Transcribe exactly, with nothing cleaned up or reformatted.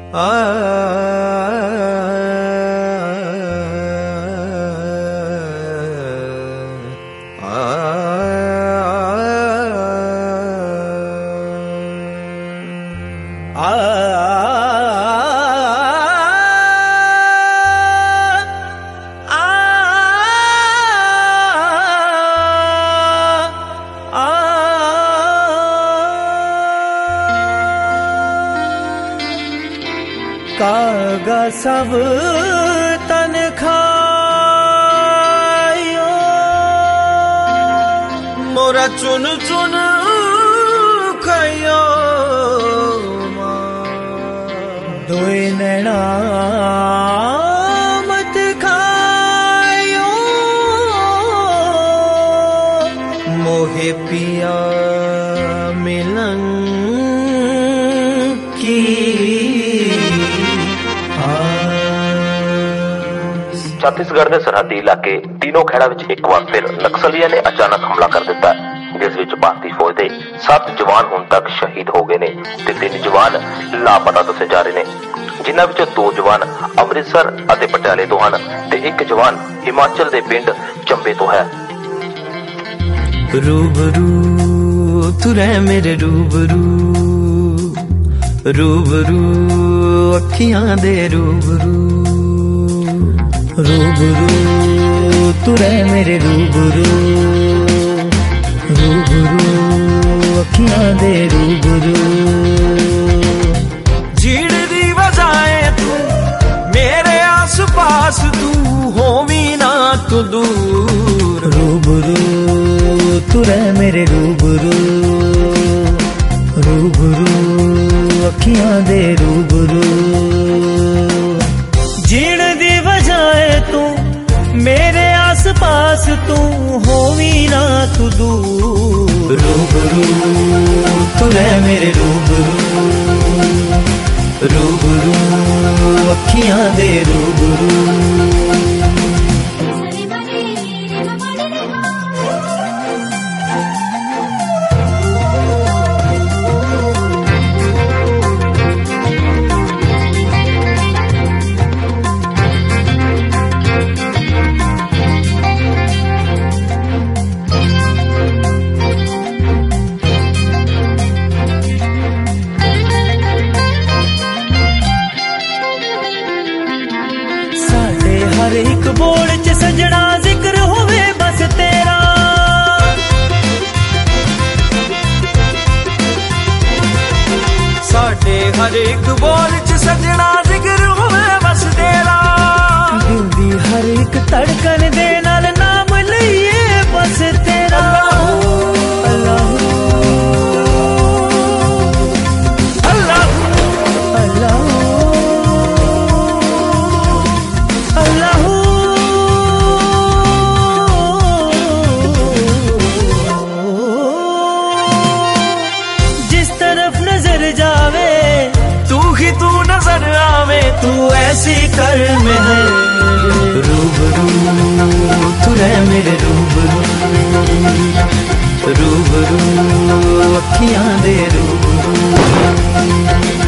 कागा सब तन खायो मोरा चुन चुन खायो दोए नैना मत खायो मोहे पिया मिलन की। छत्तीसगढ़ के सरहदी इलाके तीनों खेड़ा विच एक बार फिर नक्सलियां ने अचानक हमला कर दिता, जिस विच भारतीय फौज के सात जवान हुण तक शहीद हो गए ने ते तीन जवान लापता दसे जा रहे ने, जिन्हां विचों दो जवान अमृतसर अते पटियाले तो हन ते एक जवान हिमाचल के पिंड चंबे तो है। रूबरू तू रह मेरे रूबरू, रूबरू अखियां दे रूबरू, रूबरू तू रह मेरे रूबरू, रूबरू अखियां दे रूबरू। जीण दी बजाए तू मेरे आस पास, तू होवी ना तू दूर, रूबरू तू रह मेरे रूबरू, रूबरू अखियां दे रूबरू। जीण दी बजाए तू मेरे आस पास, तू होवी ना तू दूर, रूबरू तू रह मेरे रूबरू, रूबरू अखियां दे रूबरू। हर एक बोल च सजना जिक्र होवे बस तेरा, साडे हर एक बोल च सजना जिक्र होवे बस तेरा, दिल दी हर एक धड़कन दे नाल नाम लईए बस तेरा। अल्लाह अल्लाह अल्लाह तू ऐसी कर में है, रूबरू तू रह मेरे रूबरू, रूबरू अखियां दे रूबरू।